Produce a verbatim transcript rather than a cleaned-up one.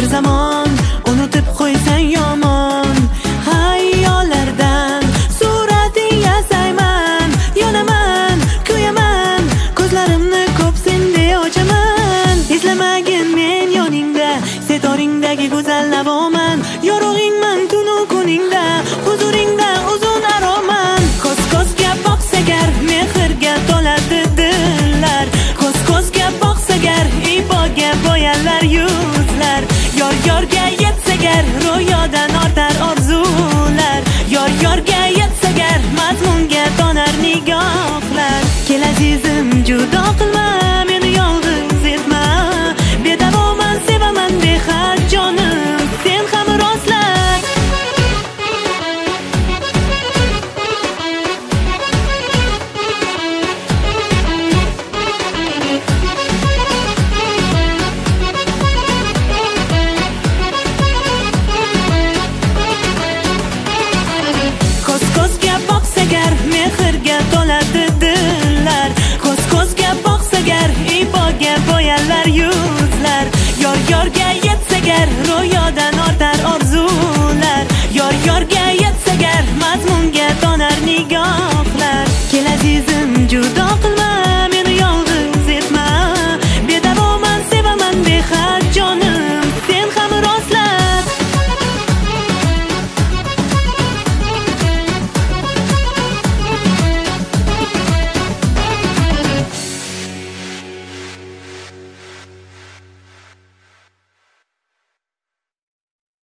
zamon unutib qo'ysang yomon. Hayollardan surating yasayman, yonaman, kuyaman, ko'zlarimni ko'p sendek ochaman. Izlamagin men yoningda, setoringdagi go'zal navoman. Yorug'ingman tunu kuningda, huzuringda uzun aroman. Ko'z-ko'zga boqsagar mehrga to'ladi dillar. Ko'z-ko'zga boqsagar iboga bo'yalar yuzlar. Yor-yorga yetsagar ro'yodan ortar orzular. Yor-yorga yetsagar mazmunga tonar nigohlar. Kel azizim judo qilma, meni yolg'iz etma. Bedavoman sevaman behad jonim, sen ham rostla. Ko'z-ko'zga boqsagar mehrga to'ladi dillar. Ko'z-ko'zga boqsagar iboga bo'yalar yuzlar. Yor-yorga yetsagar ro'yodan ortar orzular. Yor-yorga yetsagar mazmunga tonar nigoh.